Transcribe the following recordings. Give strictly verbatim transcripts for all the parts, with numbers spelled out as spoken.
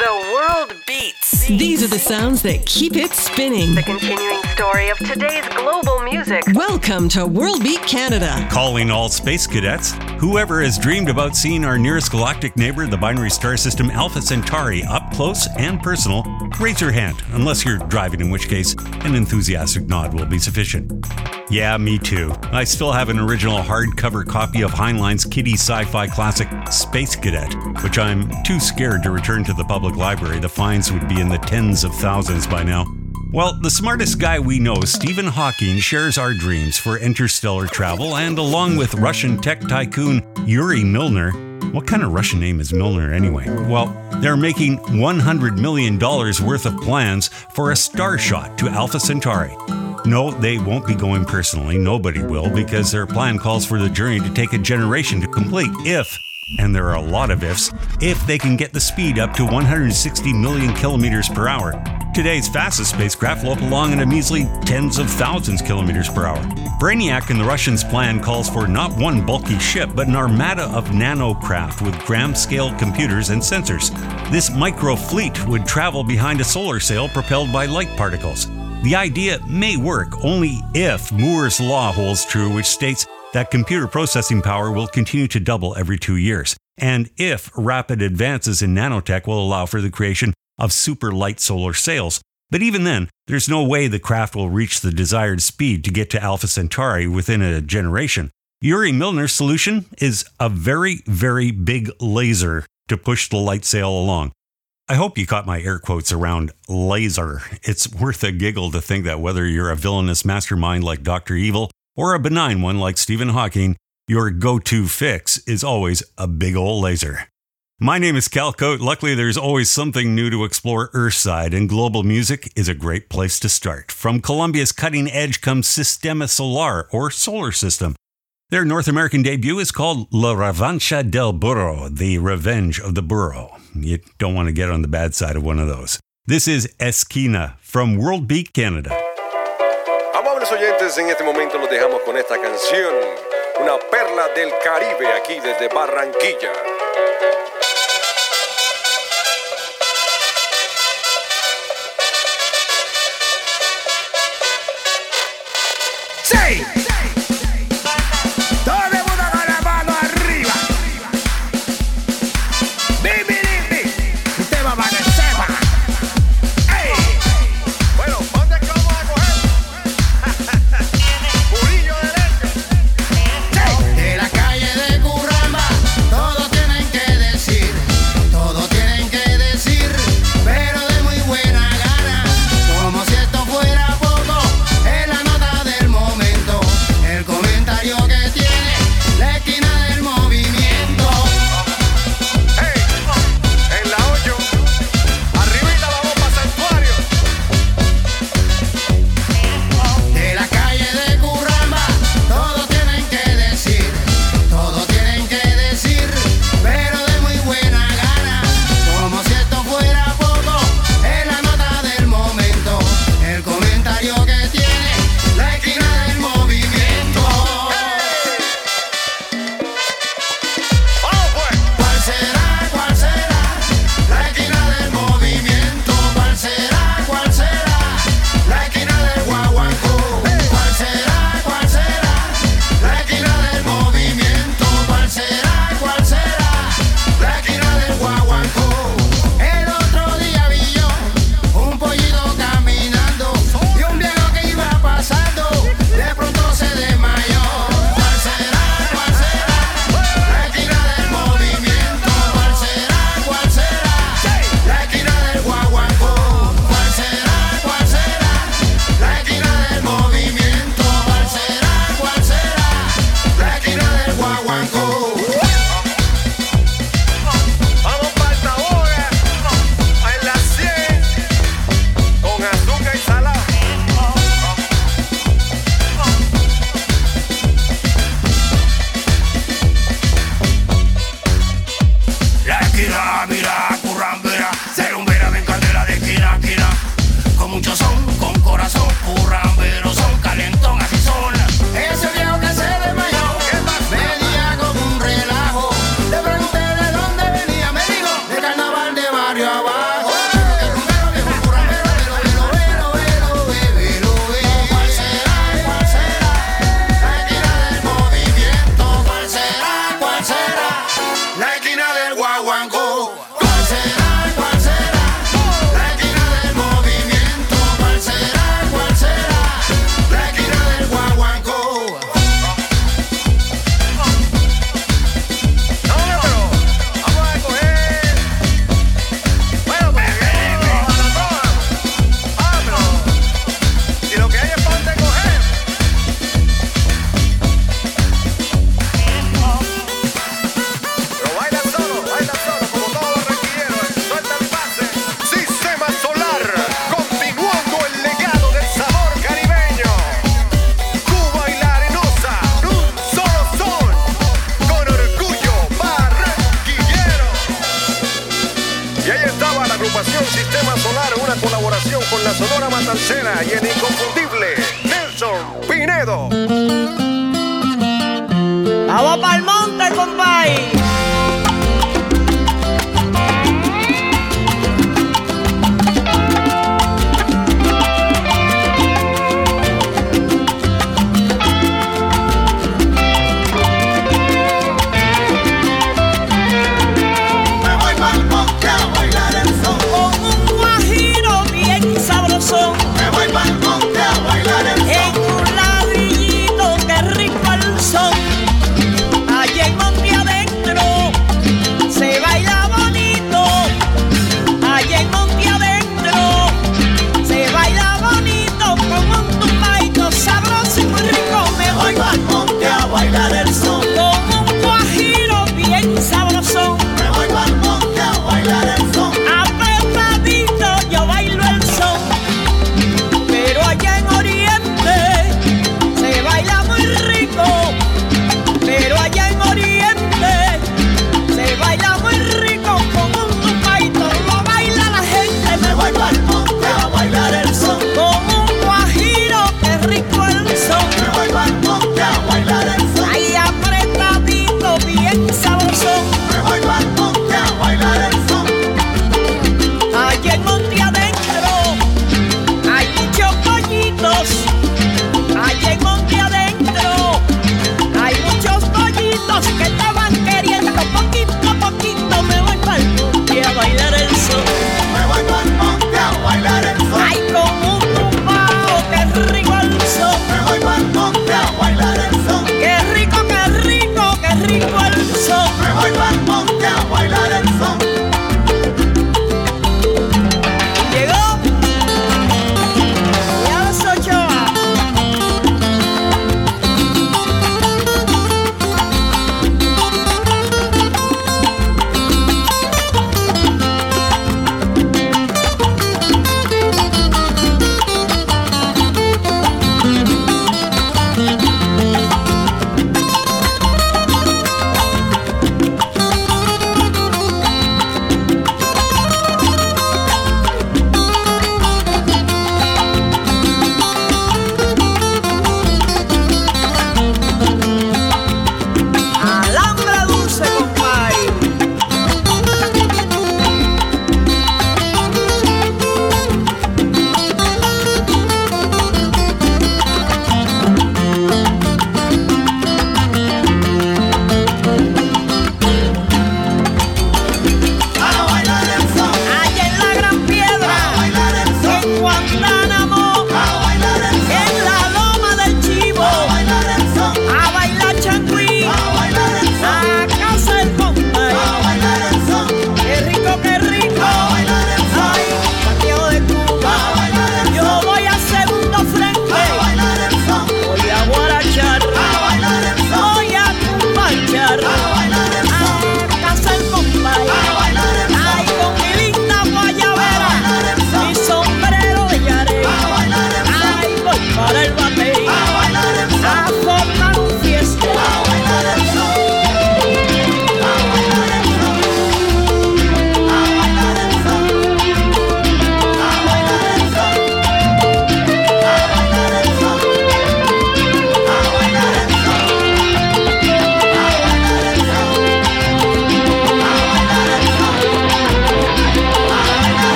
The world beats. These are the sounds that keep it spinning. The continuing story of today's global music. Welcome to World Beat Canada. Calling all space cadets. Whoever has dreamed about seeing our nearest galactic neighbor, the binary star system Alpha Centauri, up close and personal, raise your hand, unless you're driving, in which case an enthusiastic nod will be sufficient. Yeah, me too. I still have an original hardcover copy of Heinlein's kiddie sci-fi classic Space Cadet, which I'm too scared to return to the public library. The fines would be in the tens of thousands by now. Well, the smartest guy we know, Stephen Hawking, shares our dreams for interstellar travel, and along with Russian tech tycoon Yuri Milner, what kind of Russian name is Milner anyway? Well, they're making one hundred million dollars worth of plans for a star shot to Alpha Centauri. No, they won't be going personally. Nobody will, because their plan calls for the journey to take a generation to complete if, and there are a lot of ifs, if they can get the speed up to one hundred sixty million kilometers per hour. Today's fastest spacecraft lope along at a measly tens of thousands kilometers per hour. Brainiac and the Russians' plan calls for not one bulky ship, but an armada of nanocraft with gram-scale computers and sensors. This micro-fleet would travel behind a solar sail propelled by light particles. The idea may work only if Moore's law holds true, which states that computer processing power will continue to double every two years, and if rapid advances in nanotech will allow for the creation of super light solar sails. But even then, there's no way the craft will reach the desired speed to get to Alpha Centauri within a generation. Yuri Milner's solution is a very, very big laser to push the light sail along. I hope you caught my air quotes around laser. It's worth a giggle to think that whether you're a villainous mastermind like Doctor Evil or a benign one like Stephen Hawking, your go-to fix is always a big ol' laser. My name is Cal Cote. Luckily, there's always something new to explore Earthside, and global music is a great place to start. From Colombia's cutting edge comes Sistema Solar, or Solar System. Their North American debut is called La Revancha del Burro, the Revenge of the Burro. You don't want to get on the bad side of one of those. This is Esquina from World Beat Canada. Amables oyentes, en este momento los dejamos con esta canción, una perla del Caribe aquí desde Barranquilla. ¡Sí! Todo el mundo con la mano arriba. Bibi, bibi. Usted va para que sepa. ¡Ey! Bueno, ¿dónde es que vamos a coger? Purillo de leche. De la calle de Curramba, todos tienen que decir, todos tienen que decir, pero de muy buena gana, como si esto fuera poco, es la nota del momento, el comentario que tiene la esquina del movimiento. Hey, en la ocho, arribita vamos para Santuario. De la calle de Curramba, todos tienen que decir, todos tienen que decir, pero de muy buena gana, como si esto fuera poco, es la nota del momento, el comentario que tiene la esquina del movimiento. Vamos pues. ¿Cuál será, cuál será la esquina del movimiento? ¿Cuál será, cuál será la esquina del guaguancó? ¿Cuál será, cuál será la esquina del movimiento? ¿Cuál será, cuál será la esquina del guaguancó? El otro día vi yo un pollito caminando y un viejo que iba pasando de pronto se desmayó. ¿Cuál será, cuál será la esquina del movimiento? ¿Cuál será, cuál será la esquina del guaguancó? ¿Cuál será, cuál será la esquina del movimiento? ¿Cuál será, cuál será la esquina del guaguancó? Vamos para Altaboga, en la cien, con azúcar y salado. La esquina, mira, currambera, cerumbera, ven candela de esquina a esquina. Con mucho son, con corazón, curramberos son, calentón, así son. Ese viejo que se desmayó, venía como un relajo. Le pregunté de dónde venía, me dijo, de carnaval de barrio abajo. del guaguancó. ¿Cuál será, cuál será? La esquina del movimiento. ¿Cuál será, cuál será? La esquina del guaguancó. No, pero vamos a coger. Bueno, pues vamos a la toa. Ah, pero si lo que hay es ponte a coger. Pero baila solo, baila solo, como todo barranquillero. Suelta el pase. Sistema Solar, continuando el legado del sabor caribeño. Cuba y la Arenosa, un solo son, con orgullo barranquillero. Y ahí estaba la agrupación Sistema Solar, una colaboración con la Sonora Matancera y el inconfundible Nelson Pinedo. Vamos pa'l monte, compay. Me voy pa'l monte a bailar el son. Con un guajiro bien sabrosón. Me voy pa'l monte a bailar el En son. un ladrillito que rico el son. Allá en monte adentro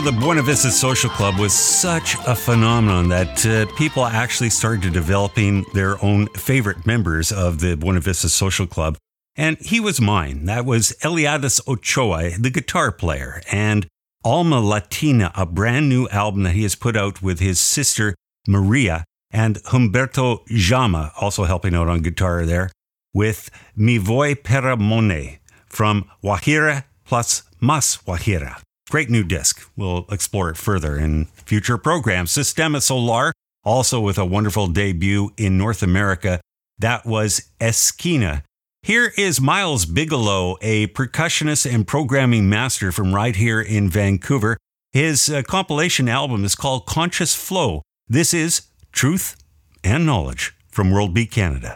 the Buena Vista Social Club was such a phenomenon that uh, people actually started developing their own favorite members of the Buena Vista Social Club. And he was mine. That was Eliades Ochoa, the guitar player, and Alma Latina, a brand new album that he has put out with his sister Maria, and Humberto Jama, also helping out on guitar there, with Mi Voy Para Monet from Guajira plus Mas Guajira. Great new disc. We'll explore it further in future programs. Sistema Solar, also with a wonderful debut in North America. That was Esquina. Here is Miles Bigelow, a percussionist and programming master from right here in Vancouver. His uh, compilation album is called Conscious Flow. This is Truth and Knowledge from World Beat Canada.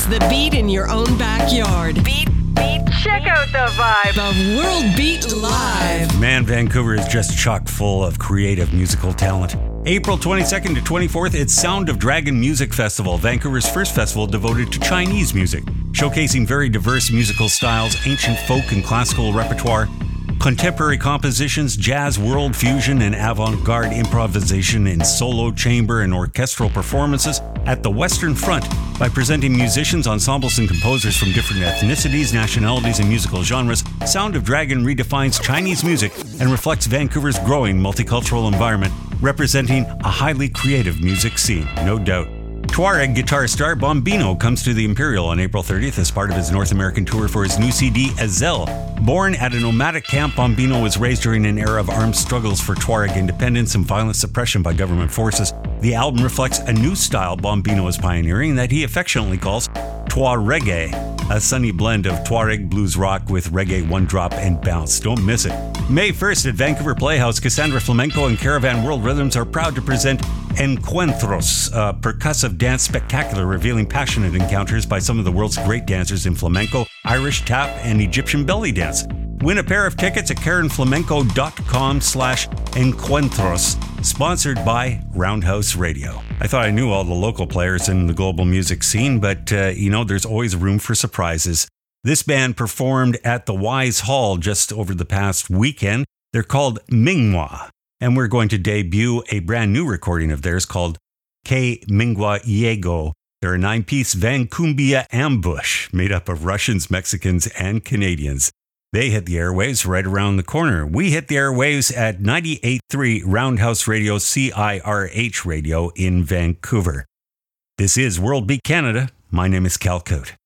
It's the beat in your own backyard. Beat, beat, check out the vibe. The World Beat Live. Man, Vancouver is just chock full of creative musical talent. April twenty-second to twenty-fourth, it's Sound of Dragon Music Festival, Vancouver's first festival devoted to Chinese music, showcasing very diverse musical styles, ancient folk and classical repertoire, contemporary compositions, jazz, world fusion, and avant-garde improvisation in solo, chamber, and orchestral performances at the Western Front by presenting musicians, ensembles, and composers from different ethnicities, nationalities, and musical genres. Sound of Dragon redefines Chinese music and reflects Vancouver's growing multicultural environment, representing a highly creative music scene, no doubt. Tuareg guitar star Bombino comes to the Imperial on April thirtieth as part of his North American tour for his new C D, Azel. Born at a nomadic camp, Bombino was raised during an era of armed struggles for Tuareg independence and violent suppression by government forces. The album reflects a new style Bombino is pioneering that he affectionately calls Tuareg, a sunny blend of Tuareg blues rock with reggae one drop and bounce. Don't miss it. May first at Vancouver Playhouse, Cassandra Flamenco and Caravan World Rhythms are proud to present Encuentros, a percussive dance spectacular revealing passionate encounters by some of the world's great dancers in flamenco, Irish tap, and Egyptian belly dance. Win a pair of tickets at karenflamenco.com slash encuentros, sponsored by Roundhouse Radio. I thought I knew all the local players in the global music scene, but, uh, you know, there's always room for surprises. This band performed at the Wise Hall just over the past weekend. They're called Mingwa, and we're going to debut a brand new recording of theirs called K Mingwa Yego. They're a nine-piece Vancumbia ambush made up of Russians, Mexicans, and Canadians. They hit the airwaves right around the corner. We hit the airwaves at ninety-eight point three Roundhouse Radio, C I R H Radio in Vancouver. This is World Beat Canada. My name is Cal Cote.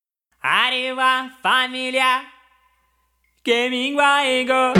Arriba familia, que mingua ego.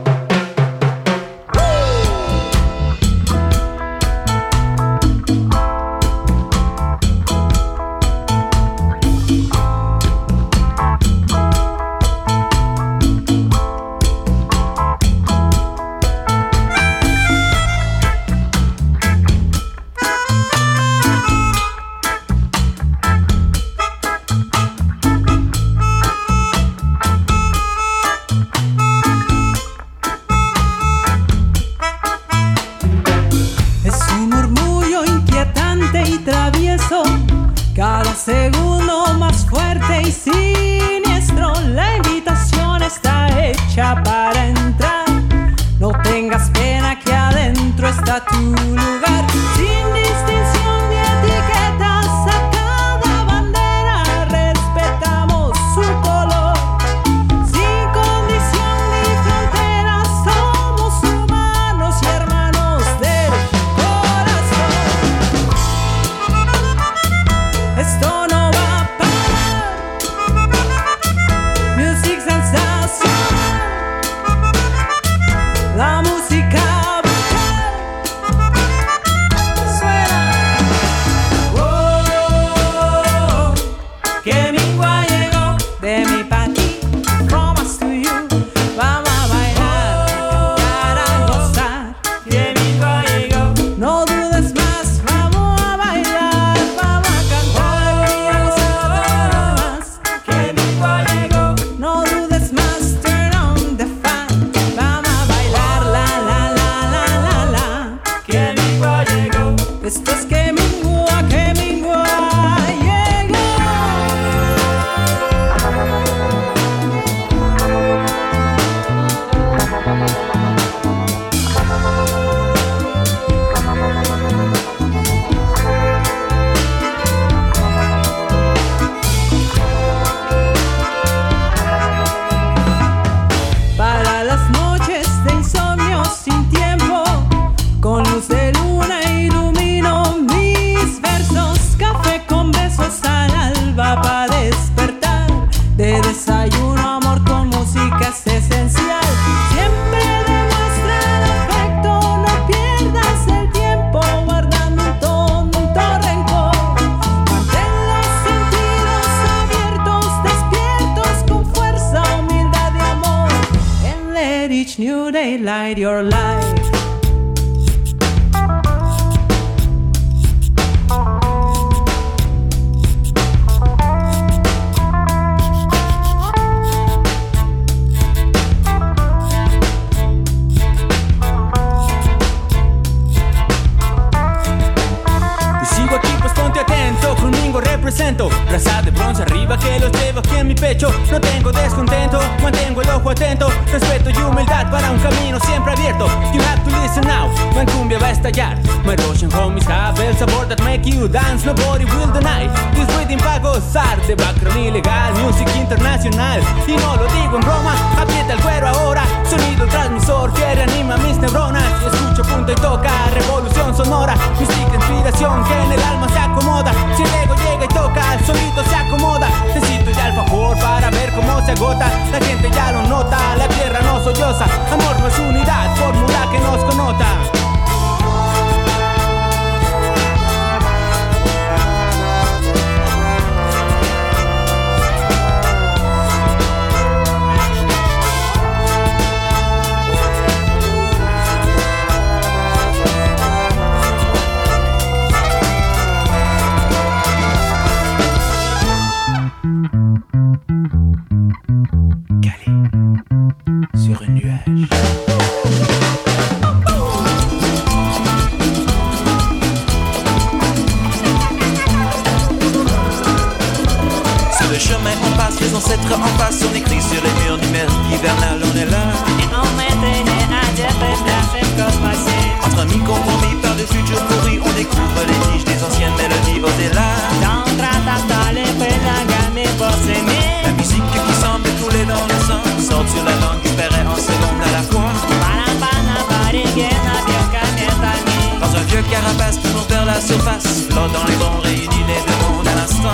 Cada segundo más fuerte y siniestro. La invitación está hecha para entrar. No tengas pena que adentro está tu lugar. Sin distinción de etiquetas a cada bandera respetamos su color. Sin condición ni fronteras somos humanos y hermanos del corazón. Esto no va a parar. Music sensación. La música suena. Oh, que mingua llegó de mi país, Romas to you. Vamos a bailar, a cantar, a gozar. Que mingua llegó. No dudes más, vamos a bailar, vamos a cantar y a gozar más. Que mingua llegó. No dudes más, turn on the fan. Vamos a bailar, la la la la la la. Que mingua llegó. Esto es que mingua, que mingua llegó. Para las noches de insomnio sin tiempo, con luz de luna ilumino mis versos. Café con besos al alba para despertar. De desayuno amor con música es esencial. Siempre demuestra el afecto, no pierdas el tiempo guardando un tonto rencor. Mantén los sentidos abiertos, despiertos con fuerza, humildad y amor. And let each new day light your life. represento. Raza de bronce arriba que los llevo aquí en mi pecho. No tengo descontento, mantengo el ojo atento. Respeto y humildad para un camino siempre abierto. You have to listen now, my cumbia va a estallar. My Russian homies have el sabor that make you dance. Nobody will deny this rhythm pa' gozar. De background ilegal, music internacional. Y no lo digo en broma, aprieta el cuero ahora. Sonido transmisor que reanima mis neuronas. Y escucho punto y toca, revolución sonora. Mística inspiración que en el alma se acomoda. Si el ego llega y toca, el solito se acomoda. Necesito ya alfajor para ver cómo se agota. La gente ya lo nota, la tierra no solloza. Amor no es unidad, fórmula que nos connota. Sur un nuage. Sur le chemin on passe, les ancêtres en face. On écrit sur les murs numériques hivernal, on est là. Et on m'éteignait à dire des plages cosmosiques. Entre amis compromis par le futur pourri, on découvre les niches des anciennes mélodies au-delà. Dans tratata les pelagami possémés. La musique qui semble couler dans le sang saute sur la langue qui paraît en seconde à la fois. Dans un vieux carapace toujours vers la surface, flottant les bons réunis les deux mondes à l'instant.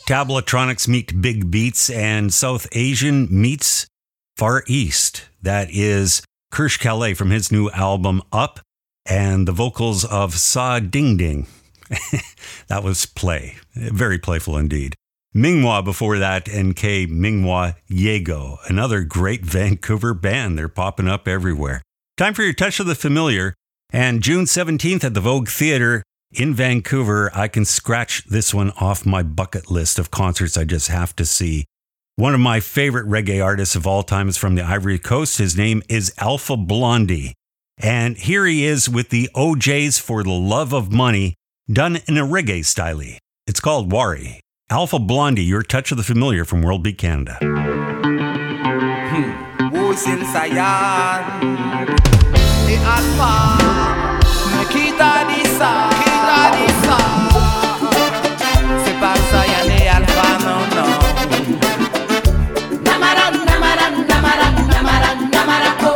Tablatronics meet Big Beats, and South Asian meets Far East. That is Kirsch Calais from his new album Up, and the vocals of Sa Ding Ding. That was play. Very playful indeed. Mingwa before that, N K Mingwa Yego, another great Vancouver band. They're popping up everywhere. Time for your Touch of the Familiar. And June seventeenth at the Vogue Theatre in Vancouver, I can scratch this one off my bucket list of concerts I just have to see. One of my favorite reggae artists of all time is from the Ivory Coast. His name is Alpha Blondy. And here he is with the O Js for the Love of Money, done in a reggae style. It's called Wari. Alpha Blondy, your Touch of the Familiar from World Beat Canada. Wusil Sayan Di Alpha Kita Disa Kita Disa C'est pas Sayan et Alpha, non, non. Namaran, namaran, namaran, namaran, namarako.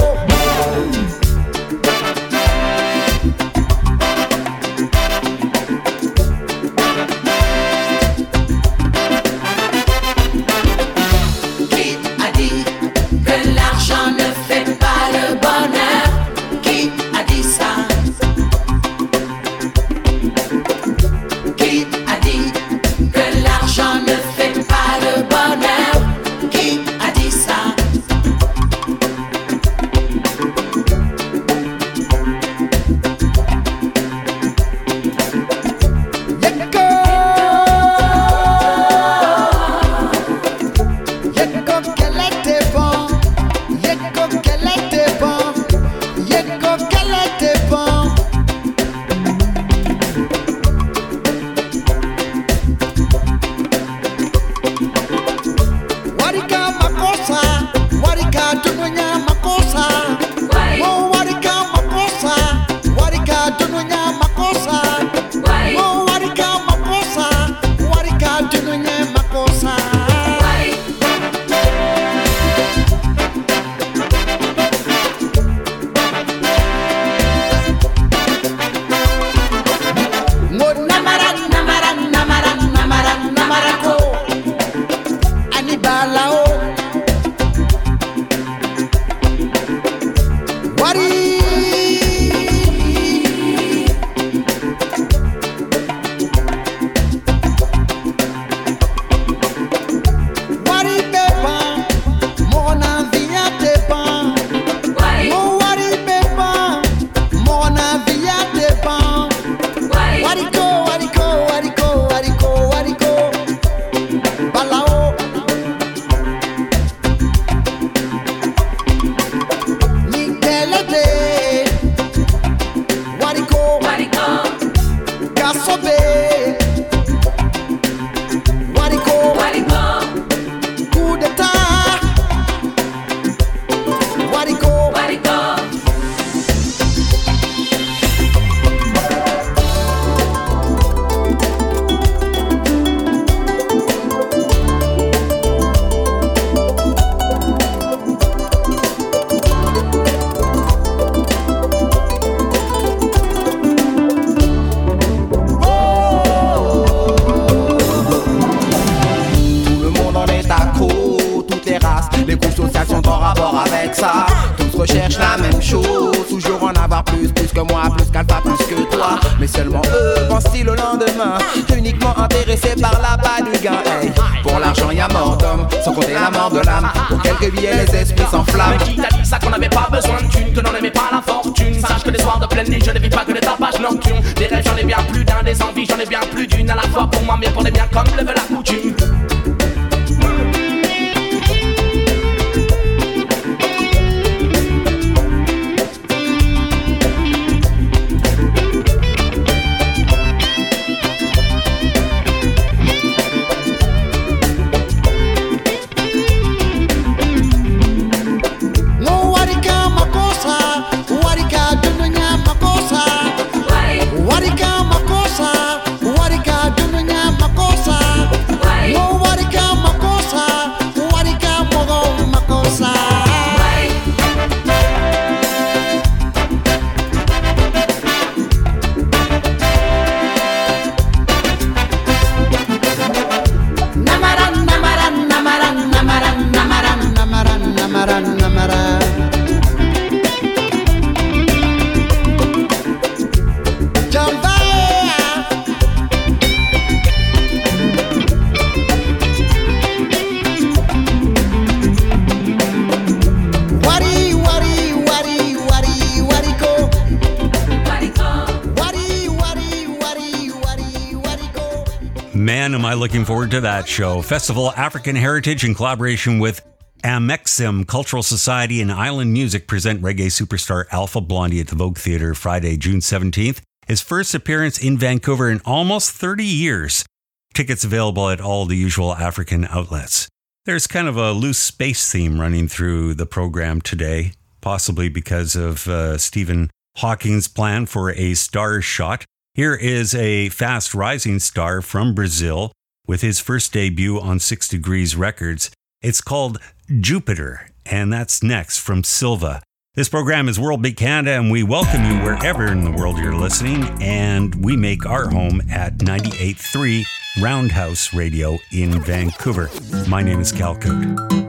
Man, am I looking forward to that show. Festival African Heritage in collaboration with Amexim Cultural Society and Island Music present reggae superstar Alpha Blondy at the Vogue Theatre Friday, June seventeenth. His first appearance in Vancouver in almost thirty years. Tickets available at all the usual African outlets. There's kind of a loose space theme running through the program today, possibly because of uh, Stephen Hawking's plan for a star shot. Here is a fast rising star from Brazil with his first debut on Six Degrees Records. It's called Jupiter, and that's next from Silva. This program is World Beat Canada, and we welcome you wherever in the world you're listening, and we make our home at ninety-eight point three Roundhouse Radio in Vancouver. My name is Cal Cote.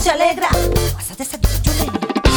se alegra. Pásate esa chule.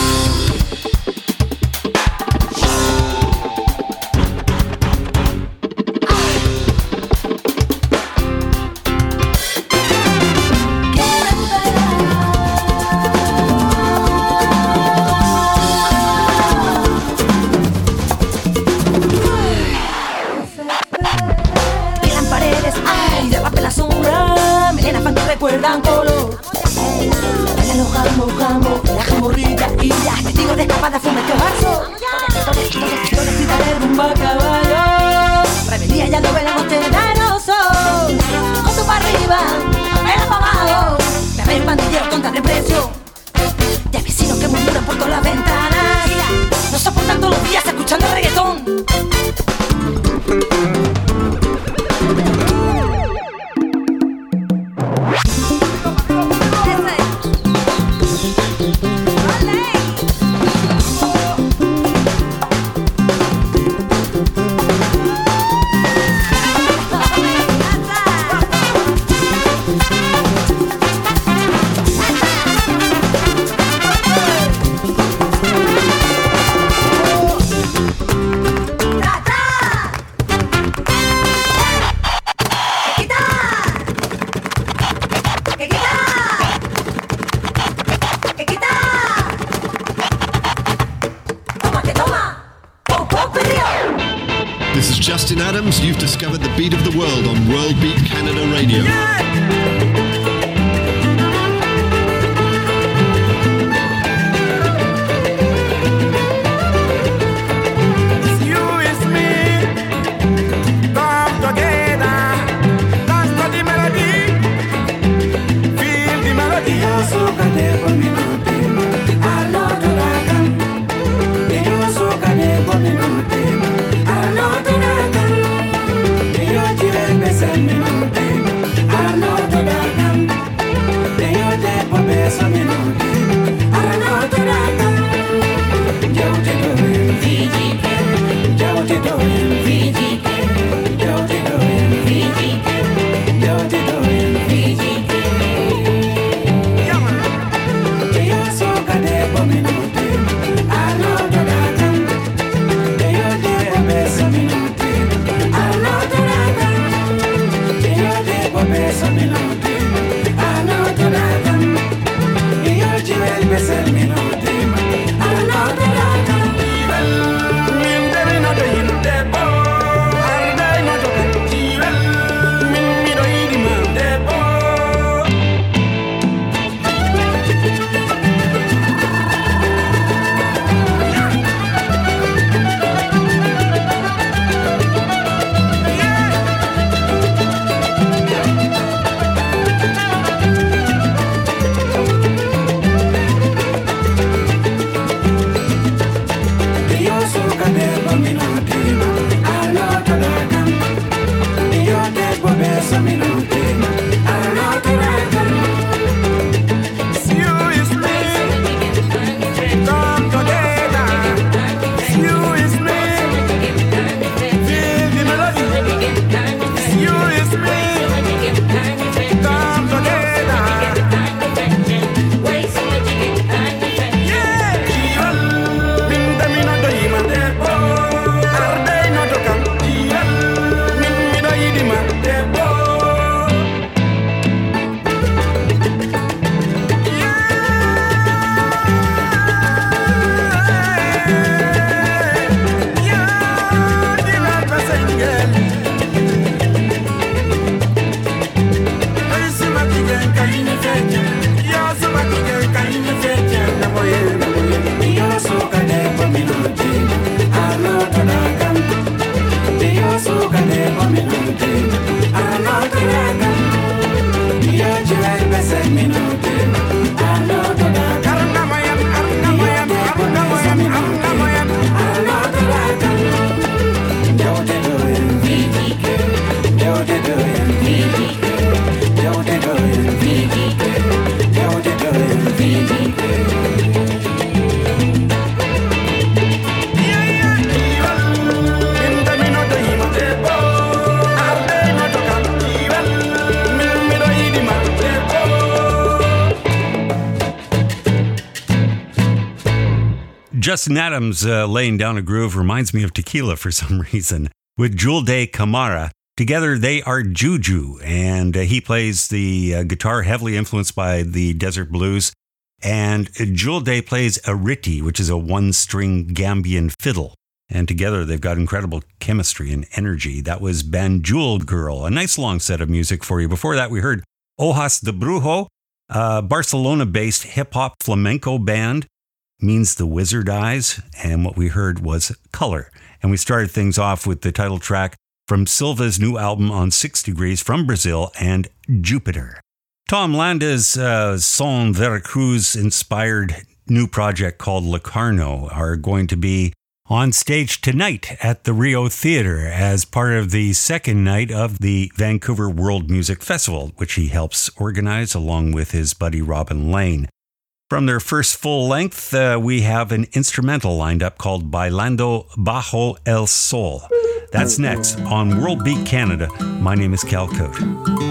Recuerdan color. Baila los jambos, jambos, la jamborrilla y ya. Testigo de escapada, fume este vaso. Gritar el rumbo a caballo. Rebeldía ya lo velamos temerosos. Con tu para arriba, papel para abajo. Me ven pandilleros con tan desprecio. De vecinos que murmuran por todas las ventanas. No soportan todos los días escuchando reggaetón. This is Justin Adams. You've discovered the beat of the world on World Beat Canada Radio. Justin Adams uh, laying down a groove reminds me of tequila for some reason. With Jewel Day Camara. Together they are Juju, and uh, he plays the uh, guitar heavily influenced by the Desert Blues. And uh, Jewel Day plays a riti, which is a one-string Gambian fiddle. And together they've got incredible chemistry and energy. That was Banjul Girl, a nice long set of music for you. Before that, we heard Hojas de Brujo, a Barcelona-based hip-hop flamenco band, Means the Wizard Eyes, and what we heard was Color. And we started things off with the title track from Silva's new album On Six Degrees from Brazil and Jupiter. Tom Landa's uh, Son Veracruz-inspired new project called Locarno are going to be on stage tonight at the Rio Theatre as part of the second night of the Vancouver World Music Festival, which he helps organize along with his buddy Robin Lane. From their first full length, uh, we have an instrumental lined up called Bailando Bajo el Sol. That's next on World Beat Canada. My name is Cal Cote.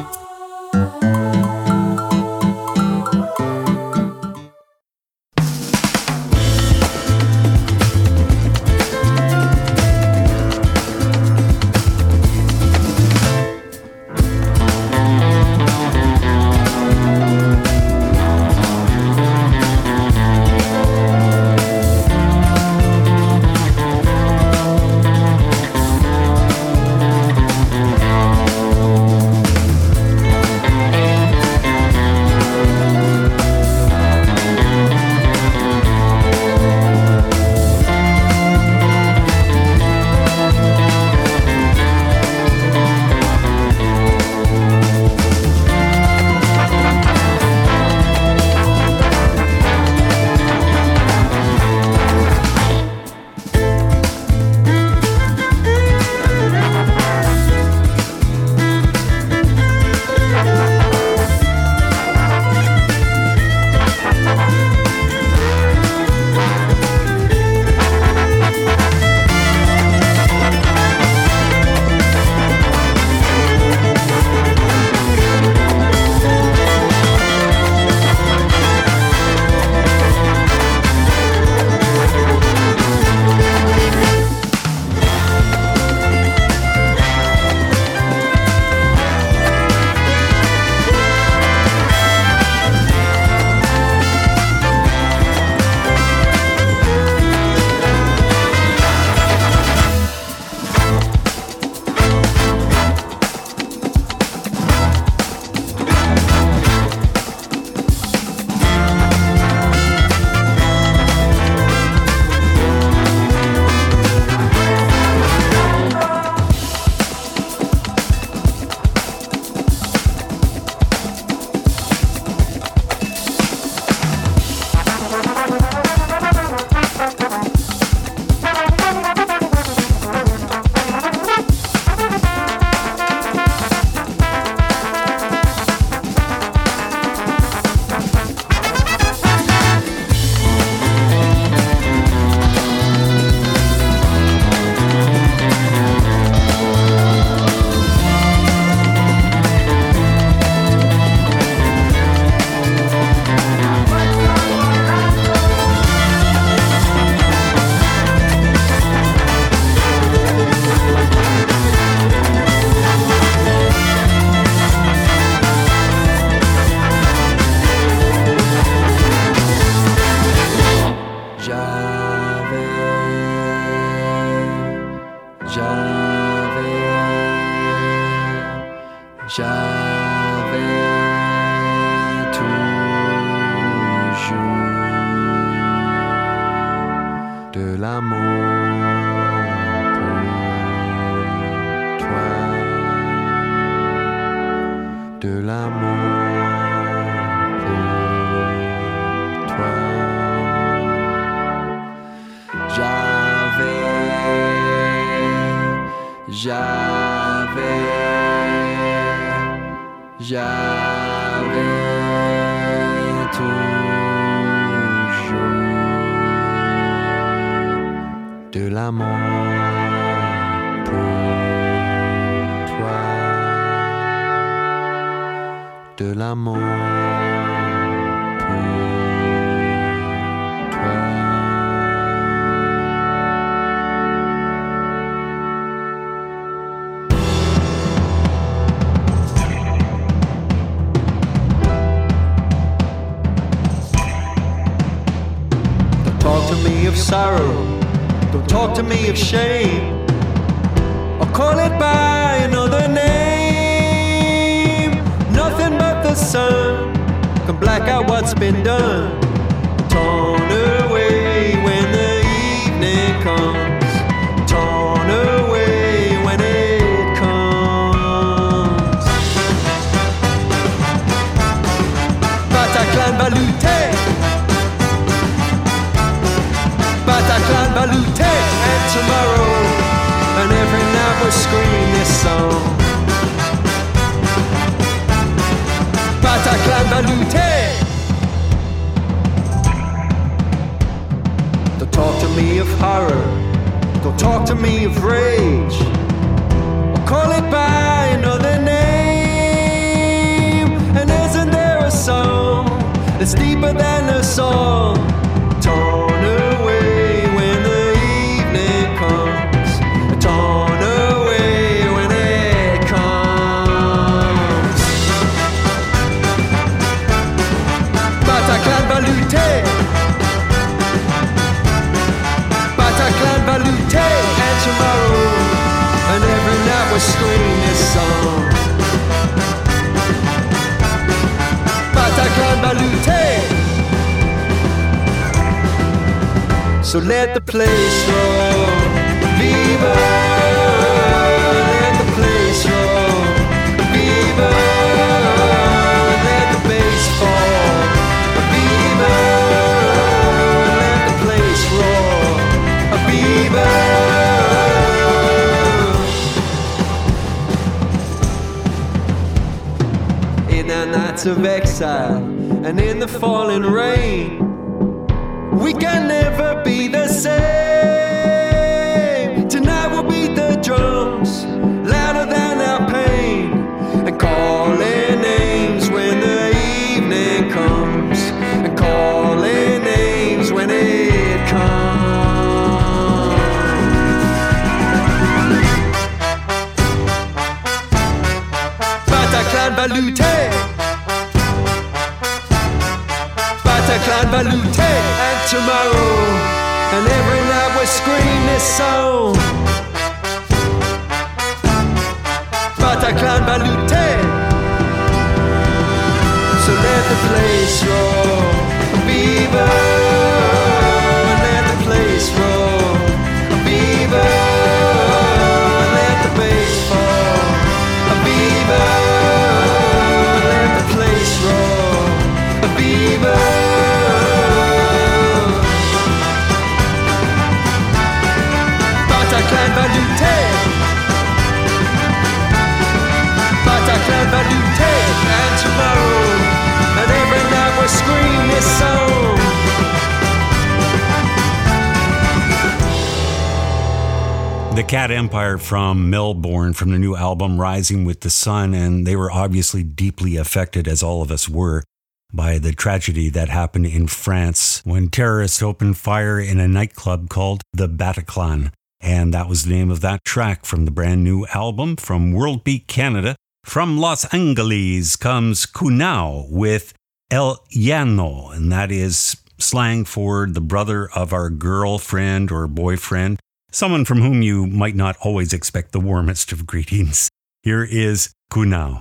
l'amour. Pour toi. talk to me of sorrow. Don't talk to me of shame. Or call it by another name. Nothing but the sun can black out what's been done. Torn away when the evening comes. Torn away when it comes. Bataclan Baluté, Bataclan Baluté, and tomorrow and every night we'll scream this song. Bataclan Baluté. Don't talk to me of horror. Don't talk to me of rage. Or call it by another name. And isn't there a song that's deeper than a song? Torn away when the evening comes. Torn away when it comes. Bataclan Baluté, Bataclan Baluté, and tomorrow and every night we'll scream this song. Bataclan Baluté. So let the place roll, Viva. Let the place roll, Viva. Let the bass fall, Viva. Let the place roll, Viva. In our nights of exile and in the falling rain, we can never be the same. Tonight we'll beat the drums louder than our pain and calling names when the evening comes. And calling names when it comes. Bataclan Baluté, Bataclan Baluté, and tomorrow and every night we'll scream this song. Bataclan Baluté. So let the place roll, Viva. Let the place roll, Viva. Let the bass fall, Viva. Let the place roll, Viva. Bataclan Baluté, Bataclan Baluté, and tomorrow and every night we'll scream this song. The Cat Empire from Melbourne, from the new album Rising with the Sun, and they were obviously deeply affected, as all of us were, by the tragedy that happened in France when terrorists opened fire in a nightclub called the Bataclan. And that was the name of that track from the brand new album from World Beat Canada. From Los Angeles comes Kunao with El Llano, and that is slang for the brother of our girlfriend or boyfriend, someone from whom you might not always expect the warmest of greetings. Here is Kunao.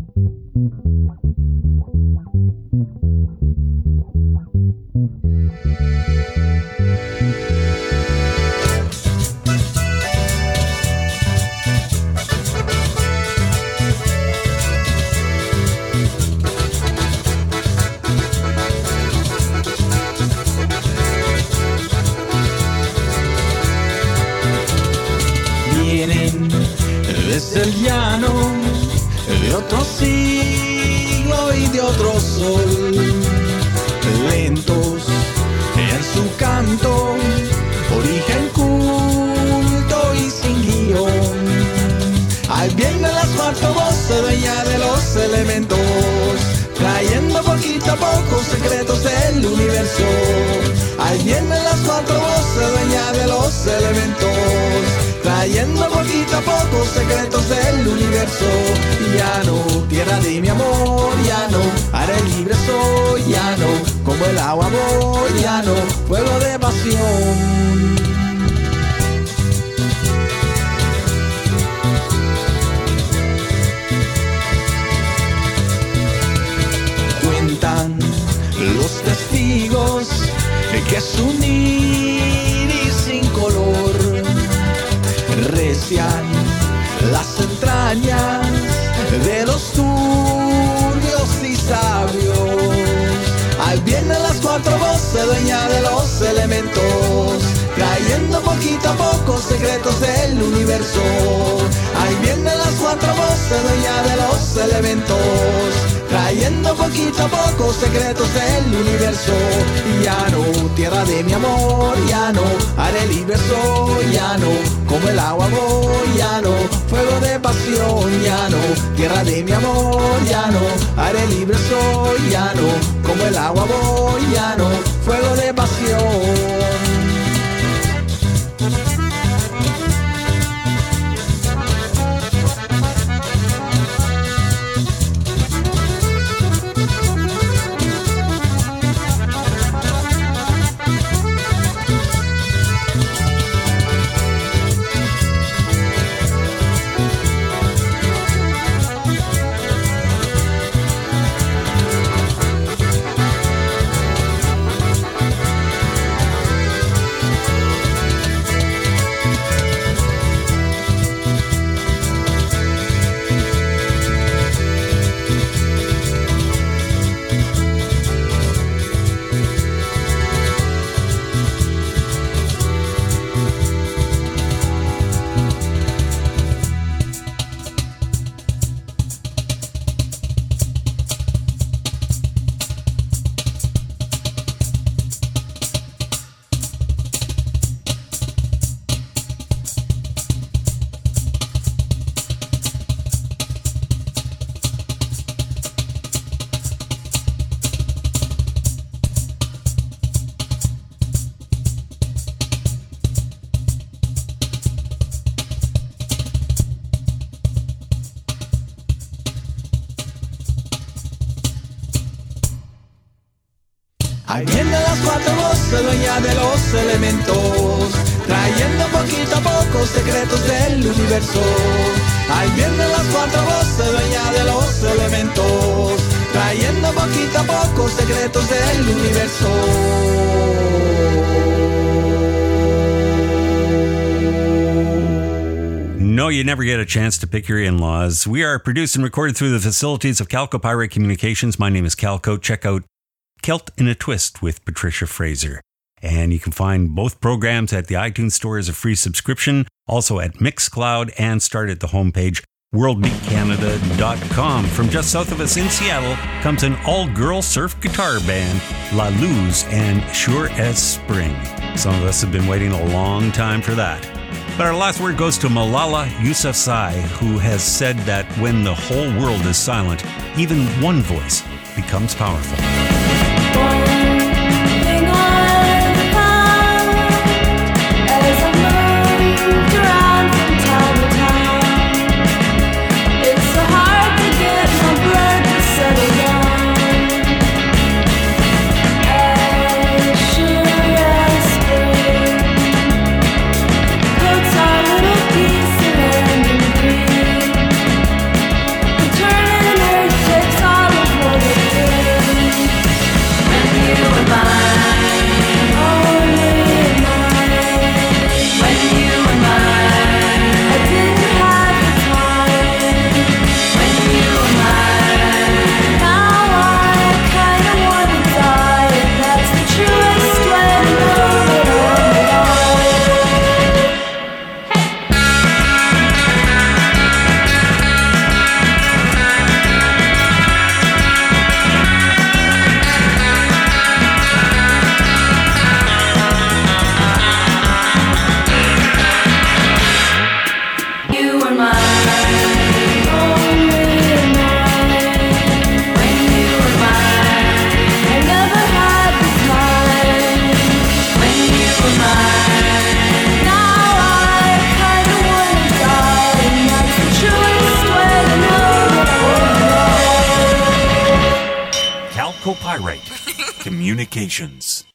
Vienen desde el llano, de otro siglo y de otro sol, lentos en su canto, origen culto y sin guión. Ahí viene la cuarta voz, dueña de los elementos, trayendo poquito a poco secretos del universo. Ahí viene las cuatro voces, dueña de los elementos, trayendo poquito a poco secretos del universo. Llano, tierra de mi amor, llano, haré libre soy, llano, como el agua voy, llano, pueblo de pasión. pasión. Cuentan los testigos que es un iris sin color, recian las entrañas de los turbios y sabios. Ahí vienen las cuatro voces, dueña de los elementos, trayendo poquito a poco secretos del universo. Ahí vienen las cuatro voces, dueña de los elementos, trayendo poquito a poco secretos del universo. Y ya no, tierra de mi amor, ya no, haré libre soy, ya no, como el agua voy, ya no, fuego de pasión, ya no, tierra de mi amor, ya no, haré libre soy, ya no, como el agua voy, ya no, fuego de pasión. Ahí vienen las cuatro voces, dueña de los elementos, trayendo poquito a poco secretos del universo. Ahí vienen las cuatro voces, dueña de los elementos, trayendo poquito a poco secretos del universo. No, you never get a chance to pick your in-laws. We are produced and recorded through the facilities of Calco Pirate Communications. My name is Calco. Check out Celt in a Twist with Patricia Fraser. And you can find both programs at the iTunes Store as a free subscription, also at Mixcloud, and start at the homepage, world beat canada dot com. From just south of us in Seattle comes an all-girl surf guitar band, La Luz and Sure as Spring. Some of us have been waiting a long time for that. But our last word goes to Malala Yousafzai, who has said that when the whole world is silent, even one voice becomes powerful. Pirate Communications.